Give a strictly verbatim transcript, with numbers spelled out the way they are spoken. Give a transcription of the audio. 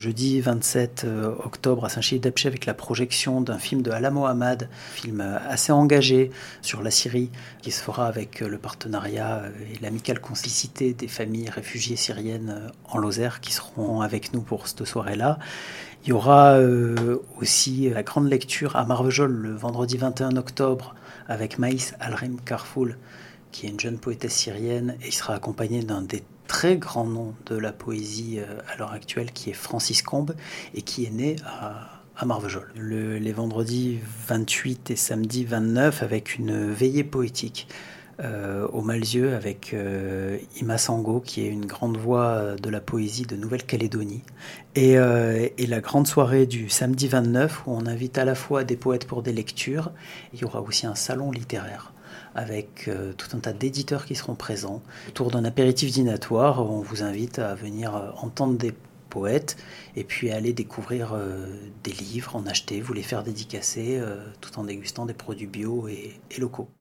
Jeudi vingt-sept octobre à Saint-Chély-d'Apcher avec la projection d'un film de Hala Mohammad, film assez engagé sur la Syrie, qui se fera avec le partenariat et l'amicale complicité des familles réfugiées syriennes en Lozère qui seront avec nous pour cette soirée-là. Il y aura euh, aussi la grande lecture à Marvejols le vendredi vingt et un octobre avec Maïs Alrim Karfoul, qui est une jeune poétesse syrienne, et il sera accompagné d'un des très grands noms de la poésie à l'heure actuelle, qui est Francis Combes, et qui est né à, à Marvejols. Le, les vendredis vingt-huit et samedi vingt-neuf, avec une veillée poétique euh, au Malzieu, avec euh, Ima Sango, qui est une grande voix de la poésie de Nouvelle-Calédonie. Et, euh, et la grande soirée du samedi vingt-neuf, où on invite à la fois des poètes pour des lectures, il y aura aussi un salon littéraire avec euh, tout un tas d'éditeurs qui seront présents. Autour d'un apéritif dînatoire, on vous invite à venir euh, entendre des poètes et puis à aller découvrir euh, des livres, en acheter, vous les faire dédicacer, euh, tout en dégustant des produits bio et, et locaux.